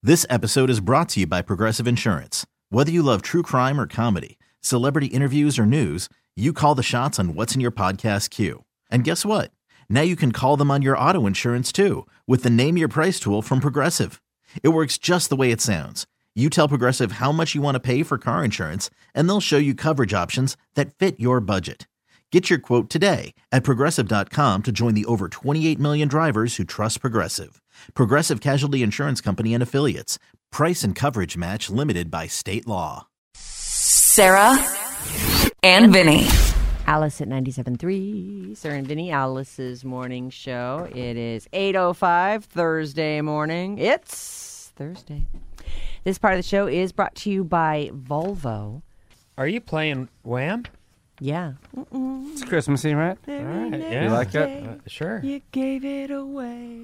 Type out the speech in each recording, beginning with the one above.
This episode is brought to you by Progressive Insurance. Whether you love true crime or comedy, celebrity interviews or news, you call the shots on what's in your podcast queue. And guess what? Now you can call them on your auto insurance too with the Name Your Price tool from Progressive. It works just the way it sounds. You tell Progressive how much you want to pay for car insurance, and they'll show you coverage options that fit your budget. Get your quote today at Progressive.com to join the over 28 million drivers who trust Progressive. Progressive Casualty Insurance Company and Affiliates. Price and coverage match limited by state law. Sarah and Vinny. Alice at 97.3. Sarah and Vinny, Alice's morning show. It is 8:05 Thursday morning. It's Thursday. This part of the show is brought to you by Volvo. Are you playing Wham? Yeah. It's Christmassy, right? All right, yeah. You like it? Sure. You gave it away.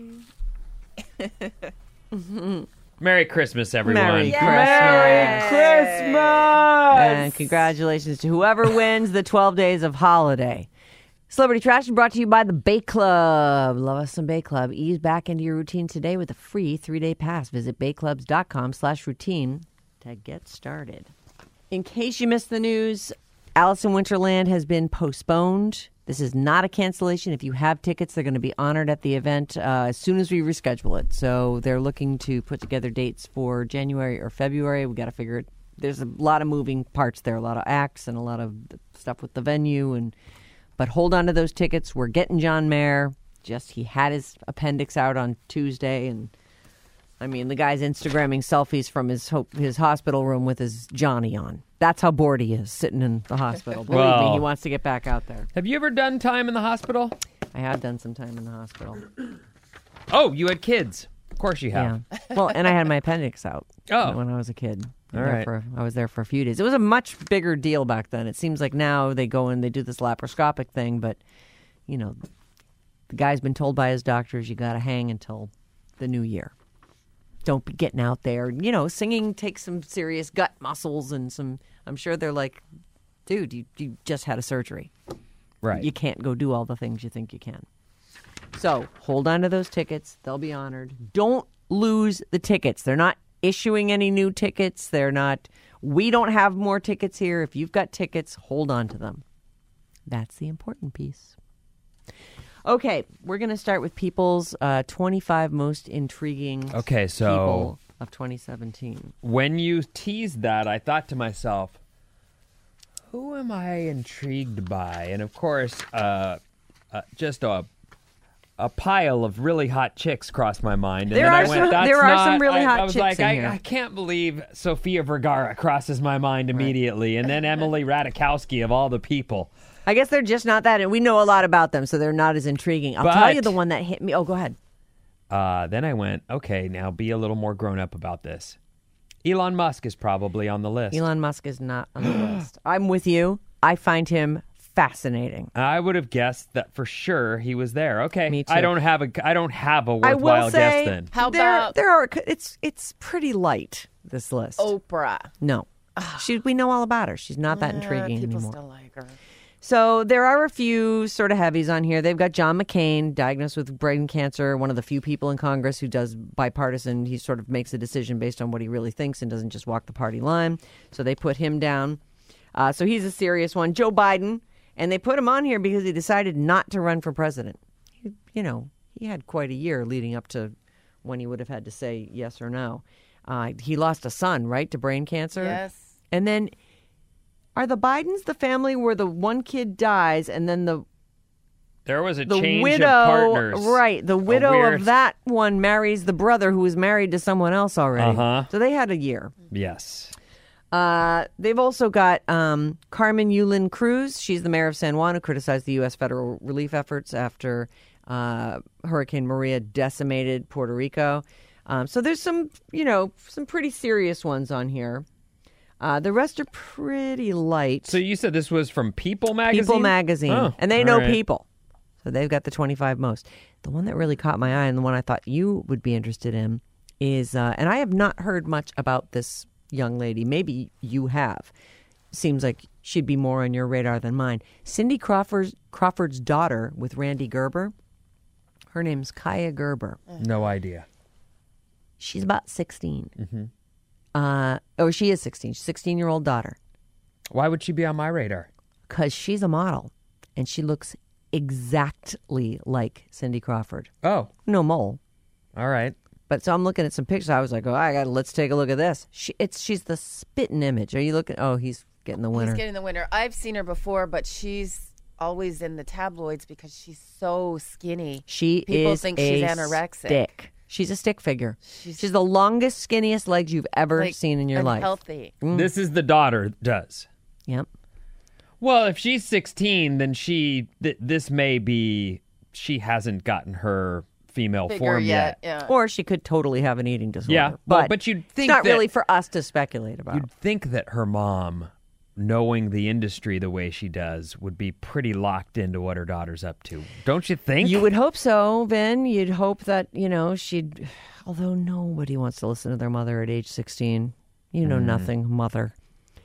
Merry Christmas, everyone. Merry Christmas. Merry Christmas! And congratulations to whoever wins the 12 days of holiday. Celebrity Trash is brought to you by the Bay Club. Love us some Bay Club. Ease back into your routine today with a free 3-day pass. Visit bayclubs.com/routine to get started. In case you missed the news, Alice in Winterland has been postponed. This is not a cancellation. If you have tickets, they're going to be honored at the event as soon as we reschedule it. So they're looking to put together dates for January or February. We got to figure it. There's a lot of moving parts there, a lot of acts and a lot of stuff with the venue. But hold on to those tickets. We're getting John Mayer. He had his appendix out on Tuesday, and I mean, the guy's Instagramming selfies from his hospital room with his Johnny on. That's how bored he is, sitting in the hospital. Believe me, he wants to get back out there. Have you ever done time in the hospital? I have done some time in the hospital. Oh, you had kids. Of course you have. Yeah. Well, and I had my appendix out when I was a kid. All right. I was there for a few days. It was a much bigger deal back then. It seems like now they go and they do this laparoscopic thing, but, you know, the guy's been told by his doctors, you got to hang until the new year. Don't be getting out there. You know, singing takes some serious gut muscles and some, I'm sure they're like, dude, you just had a surgery. Right. You can't go do all the things you think you can. So hold on to those tickets. They'll be honored. Don't lose the tickets. They're not issuing any new tickets. We don't have more tickets here. If you've got tickets, hold on to them. That's the important piece. Okay, we're going to start with people's 25 most intriguing people of 2017. When you teased that, I thought to myself, who am I intrigued by? And of course, just a pile of really hot chicks crossed my mind. And there are some really hot chicks like, in here. I can't believe Sofia Vergara crosses my mind immediately. Right. And then Emily Ratajkowski, of all the people. I guess they're just not that. And we know a lot about them, so they're not as intriguing. I'll tell you the one that hit me. Oh, go ahead. Then I went, okay, now be a little more grown up about this. Elon Musk is probably on the list. Elon Musk is not on the list. I'm with you. I find him fascinating. I would have guessed that for sure he was there. Okay, me too. I don't have a worthwhile guess then. How about there are? It's pretty light, this list. Oprah? No, we know all about her. She's not that intriguing people anymore. Still like her. So there are a few sort of heavies on here. They've got John McCain, diagnosed with brain cancer, one of the few people in Congress who does bipartisan. He sort of makes a decision based on what he really thinks and doesn't just walk the party line. So they put him down. So he's a serious one. Joe Biden, and they put him on here because he decided not to run for president. He had quite a year leading up to when he would have had to say yes or no. He lost a son, right, to brain cancer? Yes. And then... Are the Bidens the family where the one kid dies and then there was a the change widow, of partners? Right, the widow of that one marries the brother who was married to someone else already. So they had a year. Yes. They've also got Carmen Yulín Cruz. She's the mayor of San Juan who criticized the U.S. federal relief efforts after Hurricane Maria decimated Puerto Rico. So there's some pretty serious ones on here. The rest are pretty light. So you said this was from People Magazine? People Magazine. Oh, and they know right. people. So they've got the 25 most. The one that really caught my eye and the one I thought you would be interested in is, and I have not heard much about this young lady. Maybe you have. Seems like she'd be more on your radar than mine. Cindy Crawford's daughter with Randy Gerber. Her name's Kaya Gerber. No idea. She's about 16. Or she is 16. She's a 16-year-old daughter. Why would she be on my radar? Because she's a model, and she looks exactly like Cindy Crawford. Oh, No mole. all right. But so I'm looking at some pictures. I was like, let's take a look at this. She's the spitting image. Are you looking? Oh, he's getting the winner. He's getting the winner. I've seen her before, but she's always in the tabloids because she's so skinny. People think she's anorexic. Stick. She's a stick figure. She's the longest, skinniest legs you've ever seen in your life. Healthy. This is the daughter does. Yep. Well, if she's 16, then this may be she hasn't gotten her female Figure form yet. Yeah. Or she could totally have an eating disorder. Yeah, but you'd think it's not that- really for us to speculate about. You'd think that her mom, knowing the industry the way she does, would be pretty locked into what her daughter's up to. Don't you think? You would hope so, Vin. You'd hope that, she'd... Although nobody wants to listen to their mother at age 16. You know nothing, mother.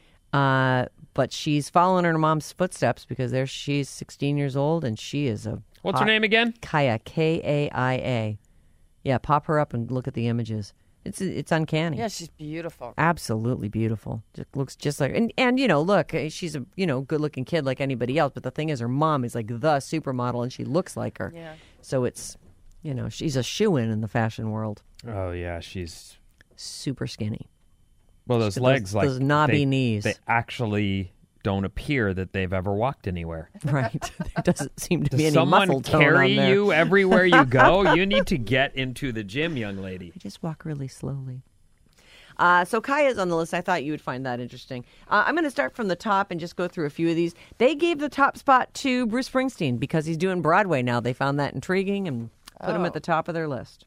But she's following her mom's footsteps because she's 16 years old and she is a... What's her name again? Kaya, Kaia. Yeah, pop her up and look at the images. It's uncanny. Yeah, she's beautiful. Absolutely beautiful. Just looks just like and look, she's a good-looking kid like anybody else, but the thing is her mom is like the supermodel and she looks like her. Yeah. So it's she's a shoo-in in the fashion world. Oh, yeah, she's... Super skinny. Well, those Those- legs, those knobby knees. They actually don't appear that they've ever walked anywhere. Right. There doesn't seem to be Does any someone muscle tone carry on there. you everywhere you go? You need to get into the gym, young lady. I just walk really slowly. So Kaya's on the list. I thought you would find that interesting. I'm going to start from the top and just go through a few of these. They gave the top spot to Bruce Springsteen because he's doing Broadway now. They found that intriguing and put him at the top of their list.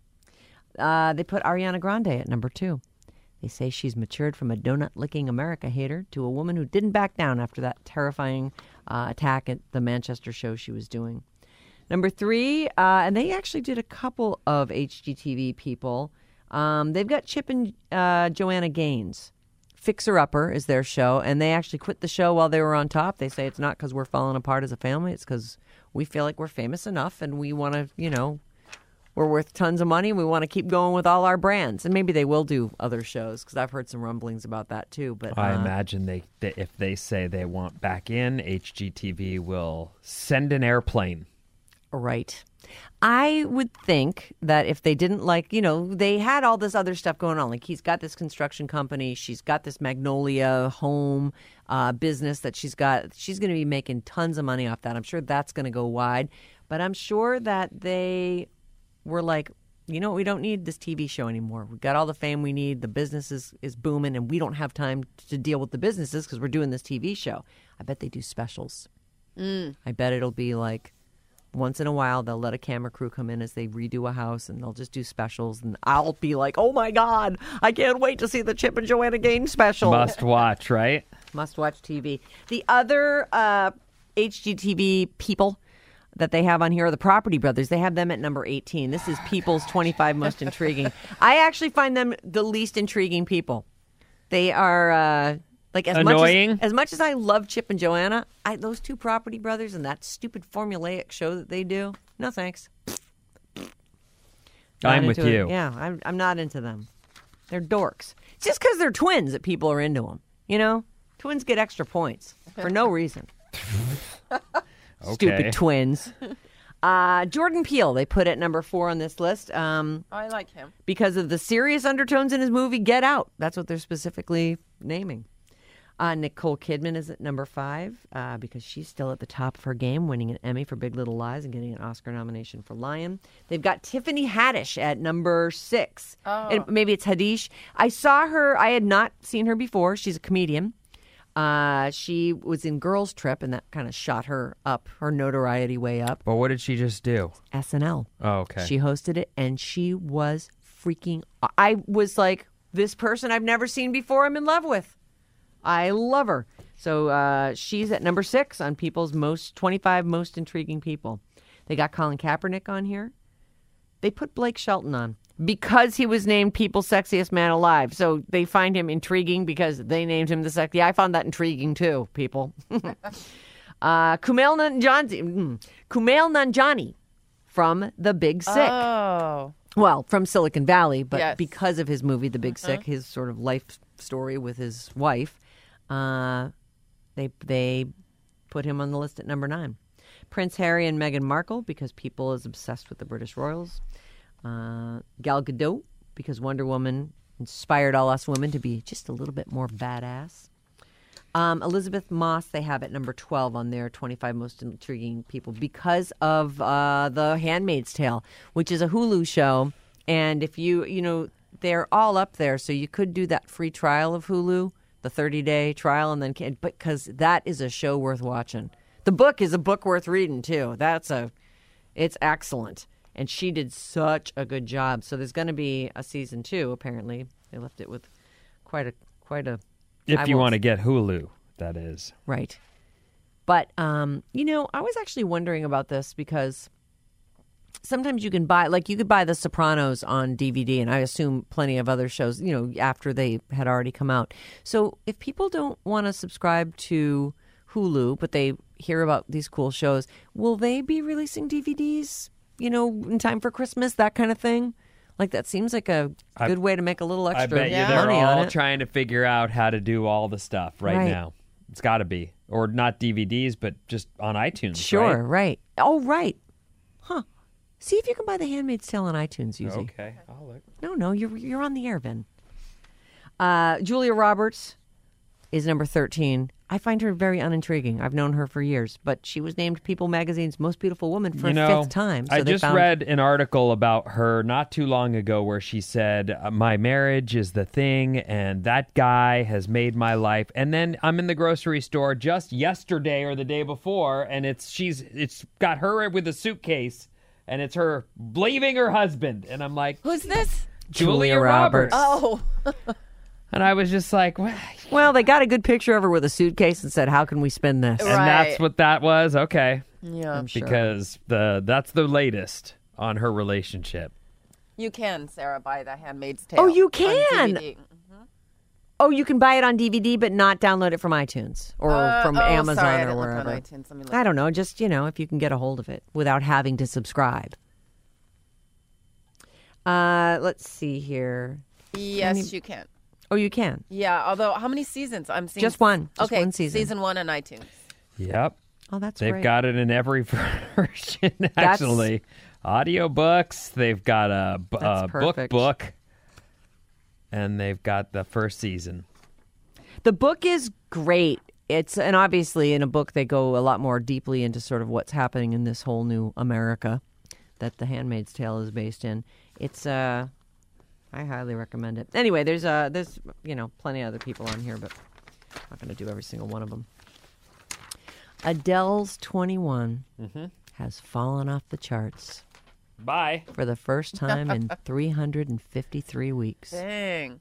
They put Ariana Grande at number 2. They say she's matured from a donut-licking America hater to a woman who didn't back down after that terrifying attack at the Manchester show she was doing. Number 3, and they actually did a couple of HGTV people. They've got Chip and Joanna Gaines. Fixer Upper is their show, and they actually quit the show while they were on top. They say it's not because we're falling apart as a family. It's because we feel like we're famous enough and we want to, we're worth tons of money. We want to keep going with all our brands. And maybe they will do other shows because I've heard some rumblings about that too. But I imagine they if they say they want back in, HGTV will send an airplane. Right. I would think that if they didn't they had all this other stuff going on. Like he's got this construction company. She's got this Magnolia home business that she's got. She's going to be making tons of money off that. I'm sure that's going to go wide. But I'm sure that they were like, we don't need this TV show anymore. We've got all the fame we need. The business is booming, and we don't have time to deal with the businesses because we're doing this TV show. I bet they do specials. I bet it'll be like once in a while they'll let a camera crew come in as they redo a house, and they'll just do specials. And I'll be like, oh, my God, I can't wait to see the Chip and Joanna Gaines special. Must watch, right? Must watch TV. The other HGTV people that they have on here are the Property Brothers. They have them at number 18. This is People's 25 Most Intriguing. I actually find them the least intriguing people. They are annoying. As much as I love Chip and Joanna, those two Property Brothers and that stupid formulaic show that they do, no thanks. I'm with into it. you. Yeah, I'm not into them. They're dorks. It's just because they're twins that people are into them. Twins get extra points for no reason. Okay. Stupid twins. Jordan Peele, they put at number 4 on this list. I like him. Because of the serious undertones in his movie Get Out. That's what they're specifically naming. Nicole Kidman is at number 5 because she's still at the top of her game, winning an Emmy for Big Little Lies and getting an Oscar nomination for Lion. They've got Tiffany Haddish at number 6. Oh. And maybe it's Haddish. I saw her. I had not seen her before. She's a comedian. She was in Girls Trip, and that kind of shot her up, her notoriety way up. But what did she just do? SNL. Oh, okay. She hosted it, and she was freaking... I was like, this person I've never seen before I'm in love with. I love her. So she's at number 6 on people's 25 most intriguing people. They got Colin Kaepernick on here. They put Blake Shelton on because he was named People's Sexiest Man Alive. So they find him intriguing because they named him the sexy. I found that intriguing too, people. Kumail Nanjiani from The Big Sick. Oh. Well, from Silicon Valley, but Yes. because of his movie, The Big Sick, his sort of life story with his wife, they put him on the list at number 9. Prince Harry and Meghan Markle, because people is obsessed with the British royals. Gal Gadot, because Wonder Woman inspired all us women to be just a little bit more badass. Elizabeth Moss, they have at number 12 on their 25 most intriguing people because of The Handmaid's Tale, which is a Hulu show. And if they're all up there, so you could do that free trial of Hulu, the 30-day trial, and then because that is a show worth watching. The book is a book worth reading too. It's excellent, and she did such a good job. So there's going to be a season 2. Apparently, they left it with quite a. If you want to get Hulu, that is. Right. But, I was actually wondering about this because sometimes you can buy, you could buy The Sopranos on DVD, and I assume plenty of other shows, after they had already come out. So if people don't want to subscribe to Hulu, but they hear about these cool shows, will they be releasing DVDs, in time for Christmas, that kind of thing? That seems like a good way to make a little extra I bet you they're all trying to figure out how to do all the stuff right now. It's got to be. Or not DVDs, but just on iTunes, Sure, right. Oh, right. Huh. See if you can buy The Handmaid's Tale on iTunes, Yuzi. Okay, I'll look. No, you're on the air, Ben. Julia Roberts is number 13. I find her very unintriguing. I've known her for years, but she was named People Magazine's Most Beautiful Woman for a 5th time. So I just read an article about her not too long ago where she said, my marriage is the thing, and that guy has made my life. And then I'm in the grocery store just yesterday or the day before, and it's got her with a suitcase, and it's her leaving her husband. And I'm like, who's this? Julia Roberts. Oh. And I was just like, well, they got a good picture of her with a suitcase and said, how can we spin this? And that's what that was? Okay. Yeah. I'm sure. Because that's the latest on her relationship. You can, Sarah, buy The Handmaid's Tale. Oh, you on can? DVD. Oh, you can buy it on DVD, but not download it from iTunes or from Amazon sorry, I or didn't look wherever. on iTunes. Let me look. I don't know. Just, if you can get a hold of it without having to subscribe. Let's see here. Yes, you can. Oh, you can? Yeah, although how many seasons? I'm seeing Just one. Just okay, one season. Season 1 on iTunes. Yep. Oh, that's They've great. got it in every version, actually. Audiobooks. They've got a book. And they've got the first season. The book is great. And obviously in a book they go a lot more deeply into sort of what's happening in this whole new America that The Handmaid's Tale is based in. It's I highly recommend it. Anyway, there's plenty of other people on here, but I'm not going to do every single one of them. Adele's 21 has fallen off the charts. Bye. For the first time in 353 weeks. Dang.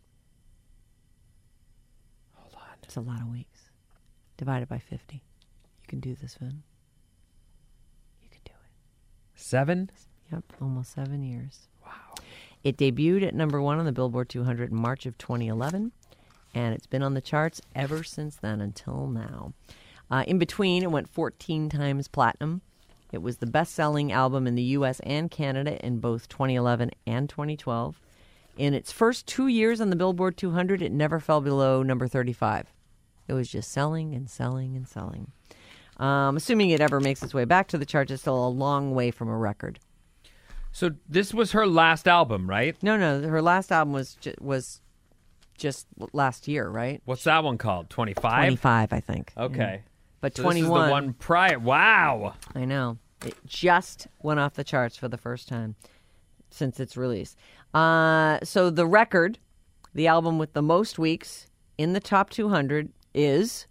Hold on. It's a lot of weeks. Divided by 50. You can do this, Vin. You can do it. 7? Yep, almost 7 years. Wow. It debuted at number 1 on the Billboard 200 in March of 2011, and it's been on the charts ever since then until now. In between, it went 14 times platinum. It was the best-selling album in the U.S. and Canada in both 2011 and 2012. In its first 2 years on the Billboard 200, it never fell below number 35. It was just selling and selling and selling. Assuming it ever makes its way back to the charts, it's still a long way from a record. So this was her last album, right? No, her last album was just last year, right? What's that one called? 25? 25, I think. Okay. Yeah. But so 21. This is the one prior. Wow. I know. It just went off the charts for the first time since its release. So the record, the album with the most weeks in the top 200 is,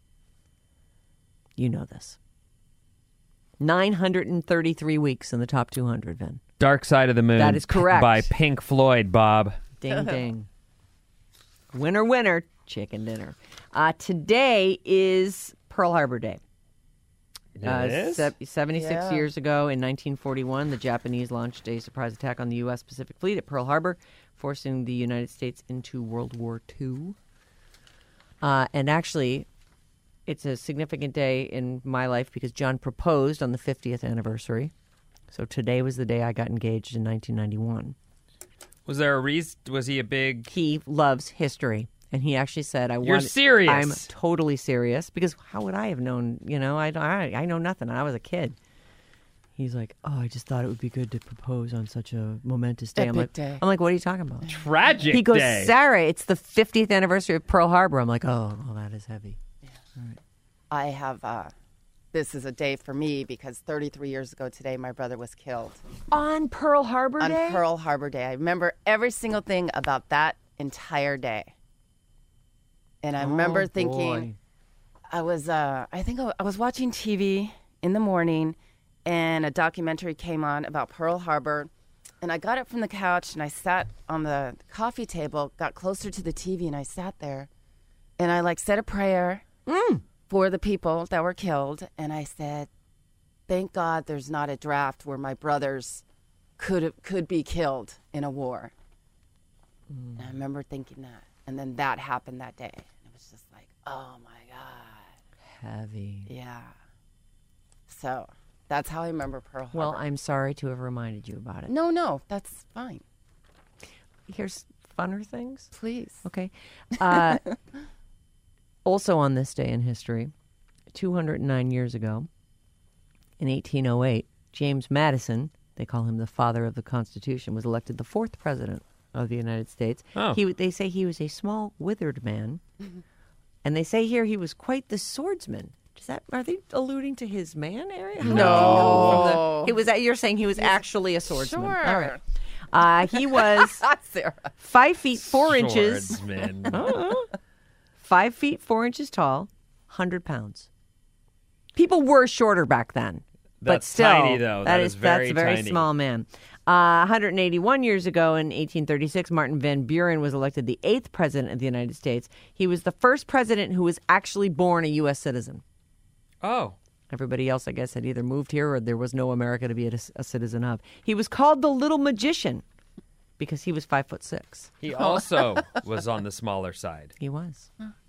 you know this, 933 weeks in the top 200, Vin. Dark Side of the Moon. That is correct. By Pink Floyd, Bob. Ding, ding. Winner, winner, chicken dinner. Today is Pearl Harbor Day. It is? 76 years ago in 1941, the Japanese launched a surprise attack on the U.S. Pacific Fleet at Pearl Harbor, forcing the United States into World War II. And actually, it's a significant day in my life because John proposed on the 50th anniversary. So today was the day I got engaged in 1991. Was there a reason? Was he a big... He loves history. And he actually said, You're serious? I'm totally serious. Because how would I have known? I know nothing. I was a kid. He's like, I just thought it would be good to propose on such a momentous day. Epic day. I'm like, what are you talking about? Tragic He goes, day. Sarah, it's the 50th anniversary of Pearl Harbor. I'm like, oh, well, that is heavy. Yeah. I have, this is a day for me because 33 years ago today, my brother was killed. On Pearl Harbor On Day? Pearl Harbor Day. I remember every single thing about that entire day. And I remember thinking, I was watching TV in the morning, and a documentary came on about Pearl Harbor. And I got up from the couch, and I sat on the coffee table, got closer to the TV, and I sat there. And I, said a prayer for the people that were killed. And I said, thank God there's not a draft where my brothers could be killed in a war. And I remember thinking that. And then that happened that day. It was just like, oh, my God. Heavy. Yeah. So that's how I remember Pearl Harbor. Well, I'm sorry to have reminded you about it. No, that's fine. Here's funner things. Please. Okay. Also on this day in history, 209 years ago, in 1808, James Madison, they call him the father of the Constitution, was elected the fourth president of the United States. Oh. They say he was a small, withered man. And they say here he was quite the swordsman. Are they alluding to his man area? No. You're saying he was actually a swordsman. Sure. All right. He was Sarah. 5 feet 4 inches. Swordsman. 5 feet 4 inches tall, 100 pounds. People were shorter back then. But That's still, tiny, though. That's that's a very tiny. small man. 181 years ago in 1836, Martin Van Buren was elected the 8th president of the United States. He was the first president who was actually born a U.S. citizen. Oh. Everybody else, I guess, had either moved here or there was no America to be a citizen of. He was called the Little Magician because he was 5'6". He also was on the smaller side. He was.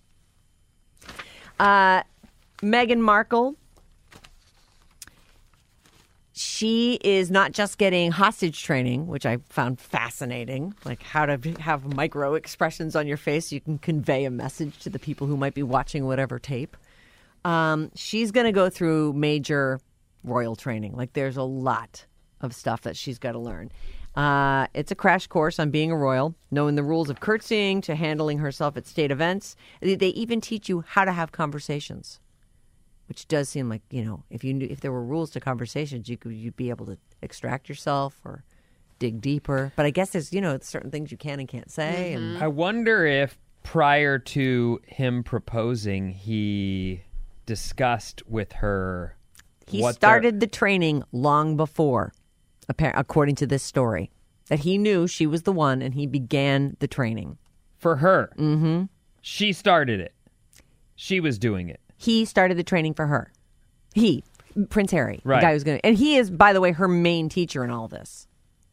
Meghan Markle. She is not just getting hostage training, which I found fascinating, like how to have micro expressions on your face so you can convey a message to the people who might be watching whatever tape. She's going to go through major royal training. Like there's a lot of stuff that she's got to learn. It's a crash course on being a royal, knowing the rules of curtsying to handling herself at state events. They even teach you how to have conversations. Which does seem like, if there were rules to conversations, you'd be able to extract yourself or dig deeper. But I guess there's, certain things you can and can't say. And I wonder if prior to him proposing, he discussed with her. He started the training long before, according to this story, that he knew she was the one and he began the training. For her. Mm-hmm. She started it. She was doing it. He started the training for her. Prince Harry, right. The guy who's going to, and he is, by the way, her main teacher in all this.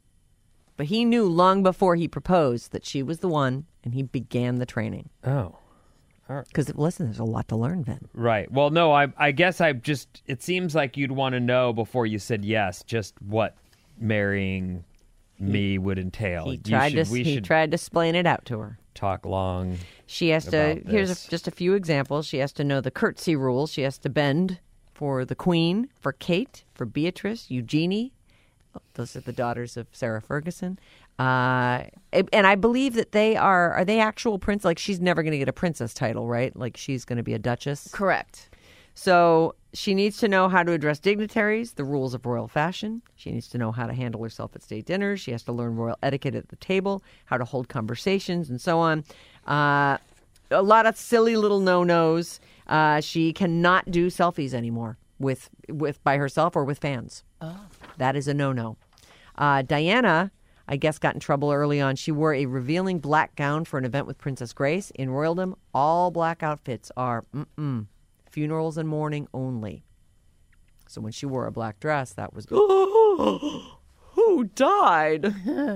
But he knew long before he proposed that she was the one, and he began the training. Oh. Because, listen, there's a lot to learn, Vin. Right. Well, no, I guess it seems like you'd want to know before you said yes, just what marrying me would entail. He tried to explain it out to her. Talk long. She has to, here's just a few examples. She has to know the curtsy rules. She has to bend for the Queen, for Kate, for Beatrice, Eugenie. Those are the daughters of Sarah Ferguson. And I believe that are they actual prince? Like she's never going to get a princess title, right? Like she's going to be a duchess. Correct. So she needs to know how to address dignitaries, the rules of royal fashion. She needs to know how to handle herself at state dinners. She has to learn royal etiquette at the table, how to hold conversations, and so on. A lot of silly little no-nos. She cannot do selfies anymore with by herself or with fans. Oh. That is a no-no. Diana, I guess, got in trouble early on. She wore a revealing black gown for an event with Princess Grace. In royaldom, all black outfits are funerals and mourning only. So when she wore a black dress, that was who died?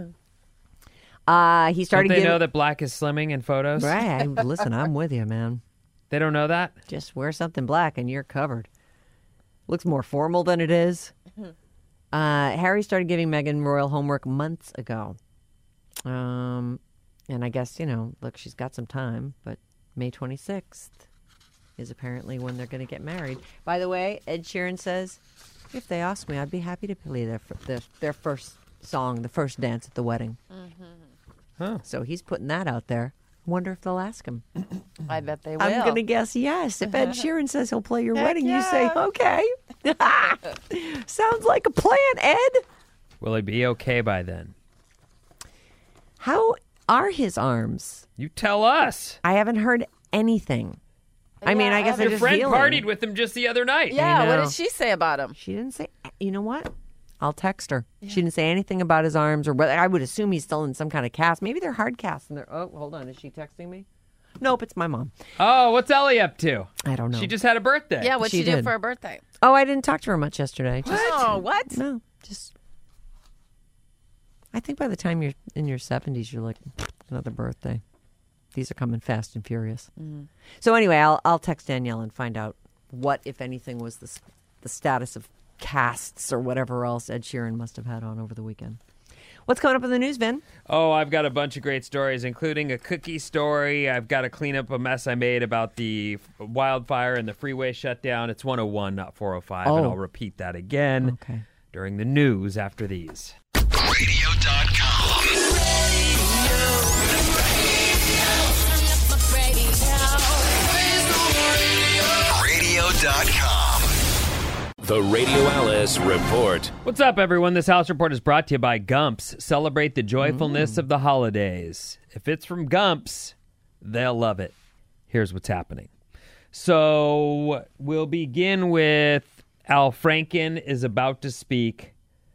He started. Don't they know that black is slimming in photos? Right. Listen, I'm with you, man. They don't know that? Just wear something black and you're covered. Looks more formal than it is. Harry started giving Meghan royal homework months ago. And I guess, look, she's got some time, but May 26th is apparently when they're going to get married. By the way, Ed Sheeran says, if they ask me, I'd be happy to play their first song, the first dance at the wedding. Huh. So he's putting that out there. Wonder if they'll ask him. I bet they will. I'm going to guess yes. If Ed Sheeran says he'll play your wedding, you say, okay. Sounds like a plan, Ed. Will he be okay by then? How are his arms? You tell us. I haven't heard anything. I mean, I guess I Your just friend feeling. partied with him just the other night. Yeah, I what know. did she say about him? She didn't say. You know what? I'll text her. Yeah. She didn't say anything about his arms or whether. I would assume he's still in some kind of cast. Maybe they're hard casts. And they're. Oh, hold on. Is she texting me? Nope, it's my mom. Oh, what's Ellie up to? I don't know. She just had a birthday. Yeah, what'd She she do did. for her birthday? Oh, I didn't talk to her much yesterday. Oh, what? No, just. I think by the time you're in your 70s, you're like another birthday. These are coming fast and furious. So anyway, I'll text Danielle and find out what, if anything, was the status of casts or whatever else Ed Sheeran must have had on over the weekend. What's coming up in the news, Vin? Oh, I've got a bunch of great stories, including a cookie story. I've got to clean up a mess I made about the wildfire and the freeway shutdown. It's 101, not 405, and Oh. I'll repeat that again Okay. during the news after these. Radio.com. The Radio Alice Report. What's up, everyone? This House Report is brought to you by Gumps. Celebrate the joyfulness of the holidays. If it's from Gumps, they'll love it. Here's what's happening. So we'll begin with Al Franken is about to speak.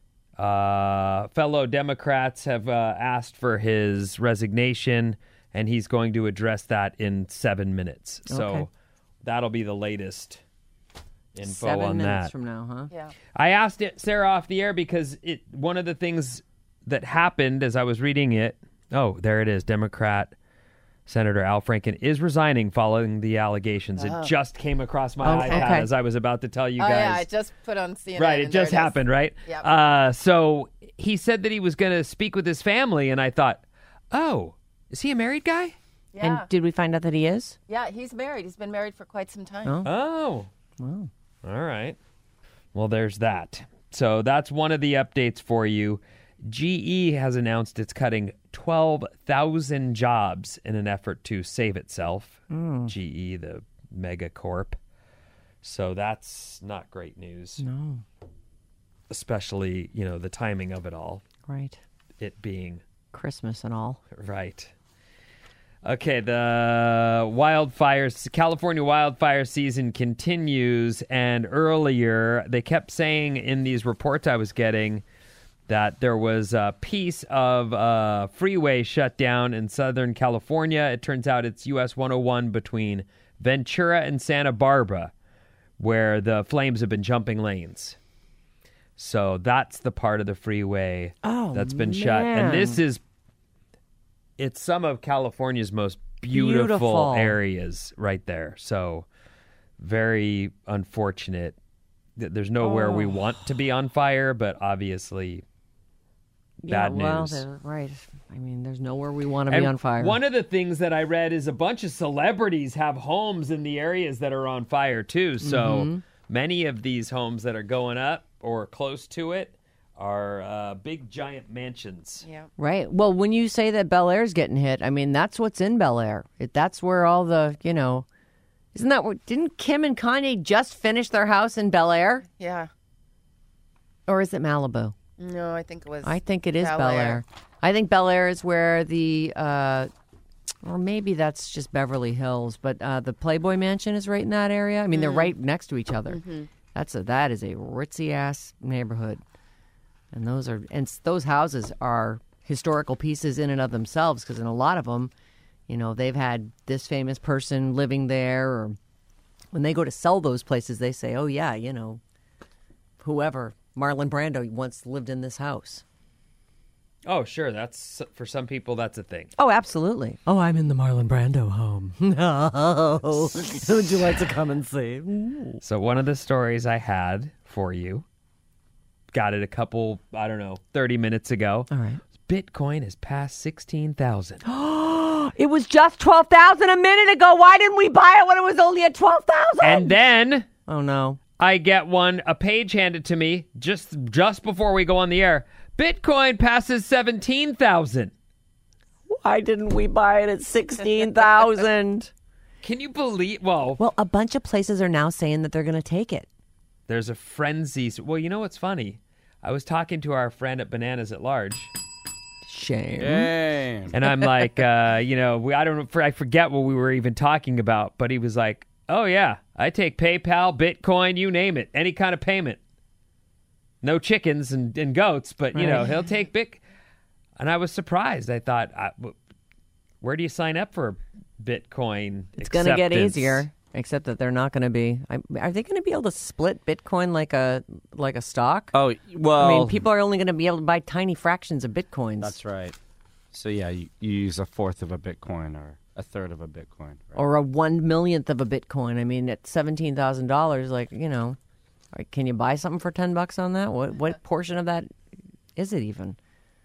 Fellow Democrats have asked for his resignation, and he's going to address that in 7 minutes. So Okay. that'll be the latest info 7 on minutes that. from now, huh? Yeah. I asked it, Sarah, off the air because one of the things that happened as I was reading it. Oh, there it is. Democrat Senator Al Franken is resigning following the allegations. It just came across my Okay. iPad Okay. as I was about to tell you Oh, guys. yeah, I just put on CNN. Right, it and there just is. happened, right? Yep. So he said that he was going to speak with his family, and I thought, oh, is he a married guy? Yeah. And did we find out that he is? Yeah, he's married. He's been married for quite some time. Oh. Oh. Wow. All right. Well, there's that. So that's one of the updates for you. GE has announced it's cutting 12,000 jobs in an effort to save itself. GE, the mega corp. So that's not great news. No. Especially, the timing of it all. Right. It being Christmas and all. right. Okay, the California wildfire season continues, and earlier they kept saying in these reports I was getting that there was a piece of freeway shut down in Southern California. It turns out it's US 101 between Ventura and Santa Barbara, where the flames have been jumping lanes. So that's the part of the freeway that's been shut. And man. it's some of California's most beautiful areas right there. So very unfortunate. There's nowhere we want to be on fire, but obviously bad news. Well, right. I mean, there's nowhere we want to be on fire. One of the things that I read is a bunch of celebrities have homes in the areas that are on fire too. So many of these homes that are going up or close to it are big giant mansions. Yeah. Right. Well, when you say that Bel Air's getting hit, I mean, that's what's in Bel Air. That's where all the, isn't that what, didn't Kim and Kanye just finish their house in Bel Air? Yeah. Or is it Malibu? No, I think it was. I think it is Bel Bel Air. Air. I think Bel Air is where the, or maybe that's just Beverly Hills, but the Playboy Mansion is right in that area. I mean, they're right next to each other. That is a ritzy ass neighborhood, and those houses are historical pieces in and of themselves because in a lot of them, they've had this famous person living there, or when they go to sell those places, they say, "Oh yeah, whoever Marlon Brando once lived in this house." Oh, sure. That's for some people. That's a thing. Oh, absolutely. Oh, I'm in the Marlon Brando home. No, would you like to come and see? So one of the stories I had for you, got it a couple, 30 minutes ago. All right. Bitcoin has passed 16,000. It was just 12,000 a minute ago. Why didn't we buy it when it was only at 12,000? And then oh no, I get a page handed to me just before we go on the air. Bitcoin passes 17,000. why didn't we buy it at 16,000? Can you believe? Well, A bunch of places are now saying that they're going to take it. there's a frenzy. Well, you know what's funny? I was talking to our friend at Bananas at Large, Shame. Damn. and I'm like, I don't know, I forget what we were even talking about, but he was like, oh yeah, I take PayPal, Bitcoin, you name it, any kind of payment. No chickens and goats, but he'll take And I was surprised. I thought, where do you sign up for Bitcoin? It's going to get acceptance? easier, except that they're not going to be. Are they going to be able to split Bitcoin like a stock? Oh, well. I mean, people are only going to be able to buy tiny fractions of Bitcoins. That's right. So, yeah, you use a fourth of a Bitcoin or a third of a Bitcoin. Right? Or a 1/1,000,000th of a Bitcoin. I mean, at $17,000, can you buy something for $10 on that? What portion of that is it even?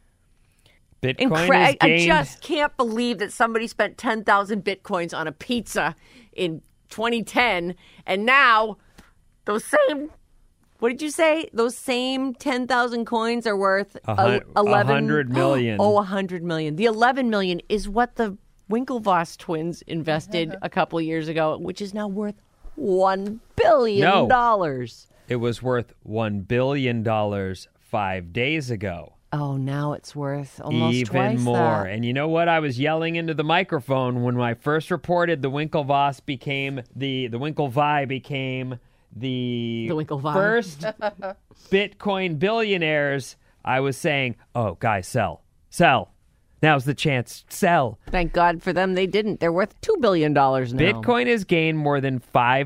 Bitcoin is I gained. just can't believe that somebody spent 10,000 Bitcoins on a pizza in 2010, and now those same. What did you say? Those same 10,000 coins are worth 11 100 million. Oh, 100 million. The 11 million is what the Winklevoss twins invested a couple years ago, which is now worth $1 billion. It was worth $1 billion 5 days ago. Oh, now it's worth almost Even twice more. that. And you know what? I was yelling into the microphone when I first reported the Winklevoss became the Winklevi became the Winklevi. first Bitcoin billionaires. I was saying, "Oh, guys, sell. Now's the chance. Sell." Thank God for them, they didn't. They're worth $2 billion now. Bitcoin has gained more than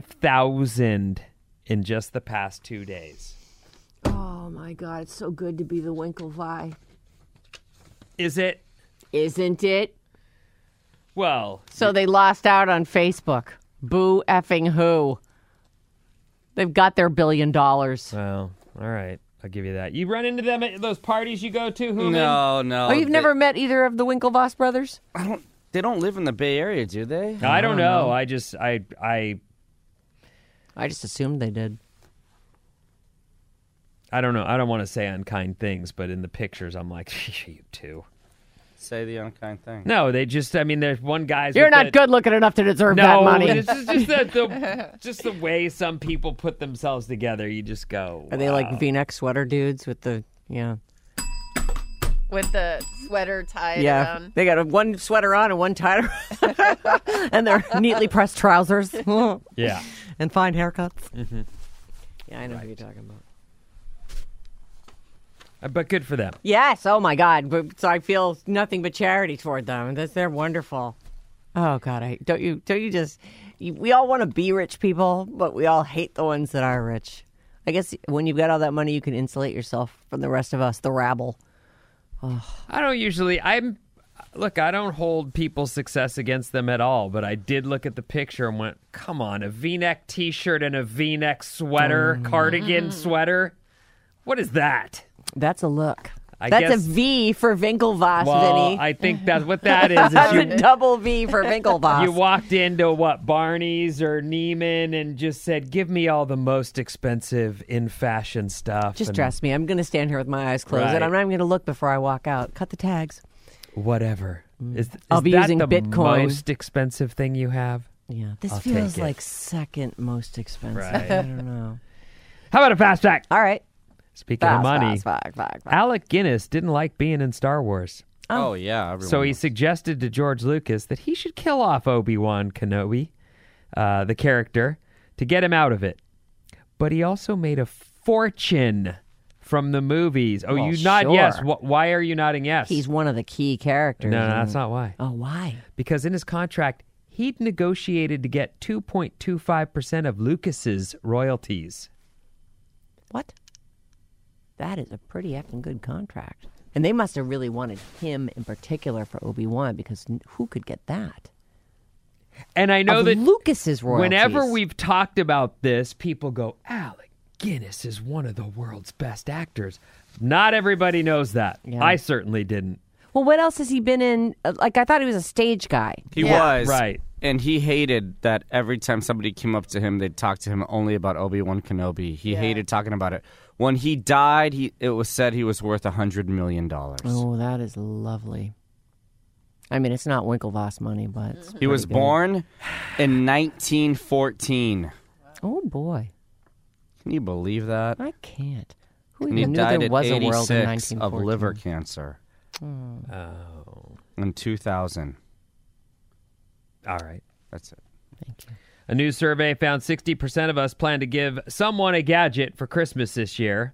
5,000 in just the past 2 days. Oh my God, it's so good to be the Winklevi. Is it? Isn't it? Well, So they lost out on Facebook. Boo effing who? They've got their $1 billion. well, all right. I'll give you that. You run into them at those parties you go to, Hooman? No. Oh, you've never met either of the Winklevoss brothers? They don't live in the Bay Area, do they? I don't know. I just I just assumed they did. I don't know. I don't want to say unkind things, but in the pictures, I'm like, you too. Say the unkind thing. No, they just. I mean, there's one guy's. You're with not the- good looking enough to deserve No, that money. it's just the way some people put themselves together. You just go. Are they like V-neck sweater dudes with the With the sweater tied Yeah, around. they got one sweater on and one tied around, and they're neatly pressed trousers Yeah. and fine haircuts. Mm-hmm. Yeah, I know who you're talking about. But good for them. Yes. Oh my God. So I feel nothing but charity toward them. They're wonderful. Oh God, don't you just? We all want to be rich people, but we all hate the ones that are rich. I guess when you've got all that money, you can insulate yourself from the rest of us, the rabble. I don't usually. I don't hold people's success against them at all, but I did look at the picture and went, come on, a V-neck T-shirt and a V-neck sweater, cardigan sweater. What is that? That's a look. I That's guess- a V for Winklevoss, Well, Vinny. I think that's what that is. That's is a double V for Winklevoss. you walked into Barney's or Neiman and just said, give me all the most expensive in fashion stuff. Just and dress me. I'm going to stand here with my eyes closed, Right. and I'm not even going to look before I walk out. Cut the tags. Whatever. Is I'll be that using the Bitcoin. most expensive thing you have? Yeah, this I'll feels take it. like second most expensive. Right. I don't know. How about a fast fact? All right. Speaking of money, Fast. Alec Guinness didn't like being in Star Wars. Oh, yeah. So he suggested to George Lucas that he should kill off Obi-Wan Kenobi, the character, to get him out of it. But he also made a fortune from the movies. Oh, Well, you nod sure. yes. Why are you nodding yes? He's one of the key characters. no, in that's it. not why. Oh, why? Because in his contract, he'd negotiated to get 2.25% of Lucas's royalties. What? That is a pretty effing good contract. And they must have really wanted him in particular for Obi-Wan, because who could get that? And I know Of that Lucas's royalties. whenever we've talked about this, people go, Alec Guinness is one of the world's best actors. Not everybody knows that. Yeah. I certainly didn't. Well, what else has he been in? Like, I thought he was a stage guy. He Yeah. was. Right. And he hated that every time somebody came up to him, they'd talk to him only about Obi-Wan Kenobi. He hated talking about it. When he died, it was said he was worth $100 million. Oh, that is lovely. I mean, it's not Winklevoss money, but it's He was pretty good. born in 1914. Oh boy, Can you believe that? I can't. Who And he even knew died there at was a world in 86 of 1914? liver cancer Oh. in 2000. All right. That's it. Thank you. A new survey found 60% of us plan to give someone a gadget for Christmas this year.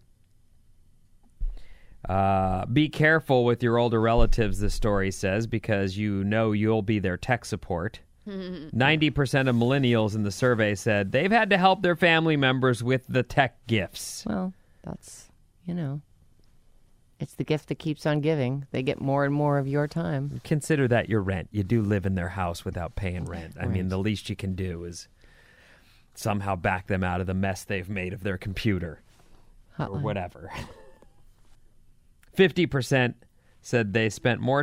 Be careful with your older relatives, the story says, because you know you'll be their tech support. 90% of millennials in the survey said they've had to help their family members with the tech gifts. Well, that's it's the gift that keeps on giving. They get more and more of your time. Consider that your rent. You do live in their house without paying rent. I mean, the least you can do is somehow back them out of the mess they've made of their computer or whatever. 50% said they spent more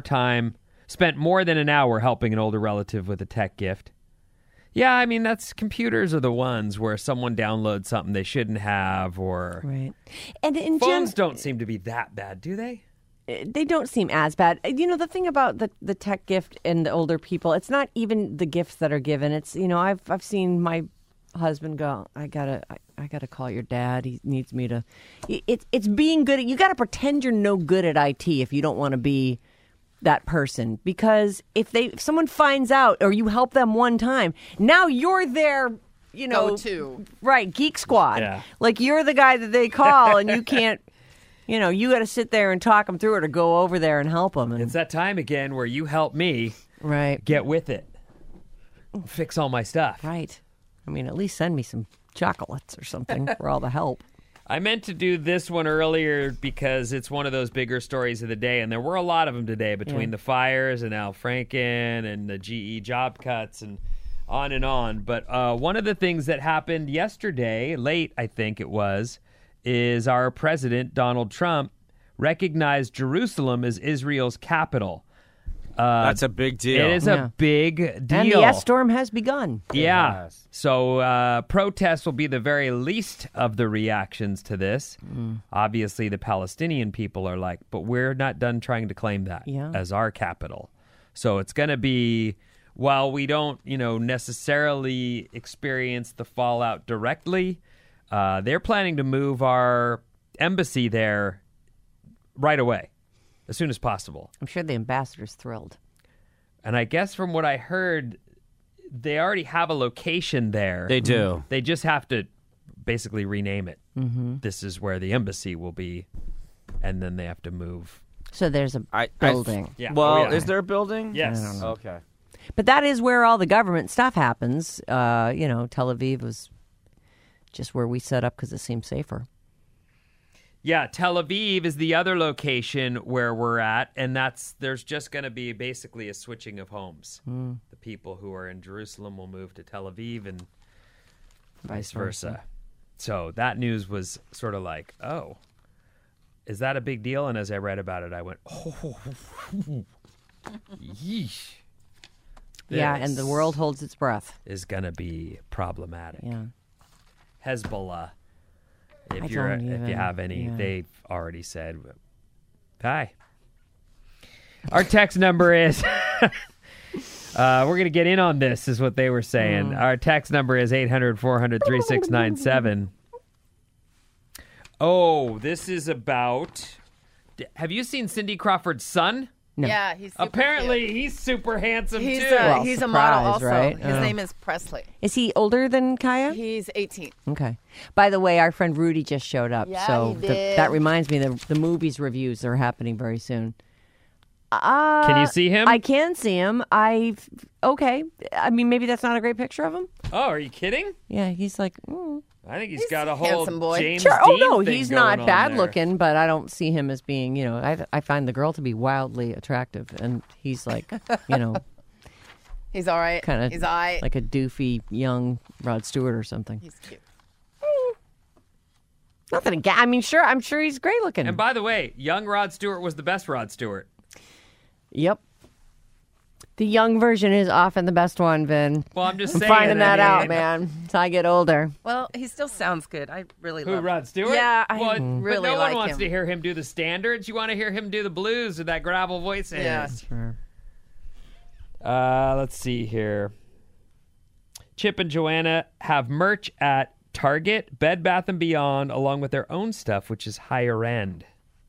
than an hour helping an older relative with a tech gift. Yeah, I mean, computers are the ones where someone downloads something they shouldn't have, or Right. And in phones don't seem to be that bad, do they? they don't seem as bad. You know, the thing about the tech gift and the older people, it's not even the gifts that are given. It's, you know, I've seen my husband go, I gotta call your dad. He needs me to. It's being good. You got to pretend you're no good at IT if you don't want to be that person, because if someone finds out or you help them one time, now you're their, you know, Go-to. right, geek squad. Yeah. Like you're the guy that they call, and you can't. You know, you got to sit there and talk them through it, or go over there and help them. And, It's that time again where you help me right, get with it, fix all my stuff. right. I mean, at least send me some chocolates or something for all the help. I meant to do this one earlier because it's one of those bigger stories of the day, and there were a lot of them today between the fires and Al Franken and the GE job cuts and on and on. But one of the things that happened yesterday, late I think it was, is our president, Donald Trump, recognized Jerusalem as Israel's capital. That's a big deal. It is Yeah. a big deal. And the S storm has begun. Yeah. Yes. So protests will be the very least of the reactions to this. Obviously, the Palestinian people are like, but we're not done trying to claim that as our capital. So it's going to be, while we don't, necessarily experience the fallout directly, they're planning to move our embassy there right away, as soon as possible. I'm sure the ambassador's thrilled. And I guess from what I heard, they already have a location there. They do. They just have to basically rename it. Mm-hmm. This is where the embassy will be, and then they have to move. So there's a building. Yeah. Well, Oh, yeah. is there a building? Yes. Okay. But that is where all the government stuff happens. Tel Aviv was just where we set up because it seemed safer. Yeah, Tel Aviv is the other location where we're at, and there's just going to be basically a switching of homes. The people who are in Jerusalem will move to Tel Aviv and vice versa. So that news was sort of like, oh, is that a big deal? And as I read about it, I went, oh, yeesh. Yeah, and the world holds its breath. Is going to be problematic. Yeah. Hezbollah, I if don't you even- have any, yeah. they've already said, hi. Our text number is, we're going to get in on this, is what they were saying. Our text number is 800-400-3697. Oh, this is about, have you seen Cindy Crawford's son? No. Yeah, he's super Apparently, cute. he's super handsome, He's too. he's a model surprise, also. right? His name is Presley. Is he older than Kaya? He's 18. Okay. By the way, our friend Rudy just showed up. Yeah, so he did. that reminds me the movies reviews are happening very soon. Can you see him? I can see him. Okay. I mean, maybe that's not a great picture of him. Oh, are you kidding? Yeah, he's like, I think he's got a whole handsome boy. James sure. Oh, Dean no, thing he's going not on bad there. looking, but I don't see him as being, I find the girl to be wildly attractive. And he's like, He's all right. kind of He's all right. like a doofy young Rod Stewart or something. He's cute. Nothing again. I mean, I'm sure he's great looking. And by the way, young Rod Stewart was the best Rod Stewart. Yep. The young version is often the best one, Vin. Well, I'm just I'm saying. finding that I out, mean, man. As I get older. Well, he still sounds good. I really Who, love Rod Stewart? Yeah, I Well, really but no like one wants him. to hear him do the standards. You want to hear him do the blues with that gravel voice. Yeah. Let's see here. Chip and Joanna have merch at Target, Bed Bath & Beyond, along with their own stuff, which is higher end.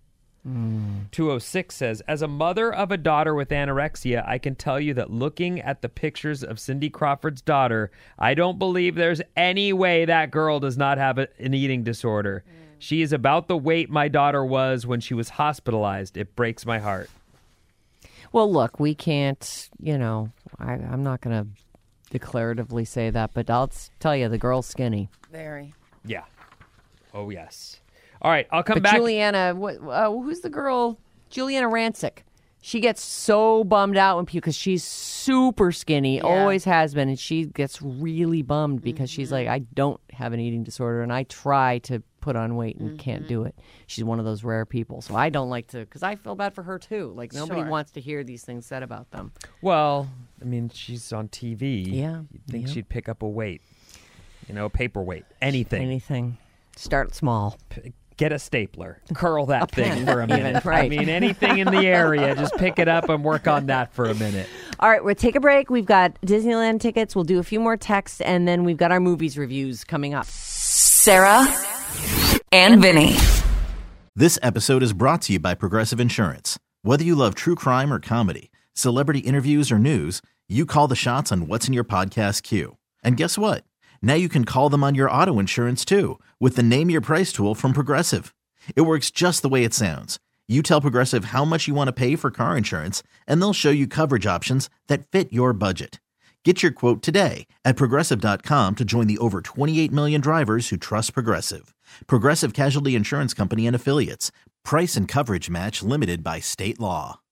206 says, as a mother of a daughter with anorexia, I can tell you that looking at the pictures of Cindy Crawford's daughter, I don't believe there's any way that girl does not have an eating disorder. She is about the weight my daughter was when she was hospitalized. It breaks my heart. Well, look, we can't, I'm not going to declaratively say that, but I'll tell you, the girl's skinny. Very. Yeah. Oh, yes. All right, I'll come But back. Juliana, who's the girl? Juliana Rancic. She gets so bummed out when people, because she's super skinny, always has been, and she gets really bummed because she's like, I don't have an eating disorder, and I try to put on weight and can't do it. She's one of those rare people. So I don't like to, because I feel bad for her too. Like, nobody wants to hear these things said about them. Well, I mean, she's on TV. Yeah. You'd think she'd pick up a weight, paperweight, anything. Anything. Start small. Get a stapler, curl that thing pen, for a minute. even, right. I mean, anything in the area, just pick it up and work on that for a minute. All right, we'll take a break. We've got Disneyland tickets. We'll do a few more texts, and then we've got our movies reviews coming up. Sarah and Vinny. This episode is brought to you by Progressive Insurance. Whether you love true crime or comedy, celebrity interviews or news, you call the shots on what's in your podcast queue. And guess what? Now you can call them on your auto insurance too with the Name Your Price tool from Progressive. It works just the way it sounds. You tell Progressive how much you want to pay for car insurance, and they'll show you coverage options that fit your budget. Get your quote today at Progressive.com to join the over 28 million drivers who trust Progressive. Progressive Casualty Insurance Company and Affiliates. Price and coverage match limited by state law.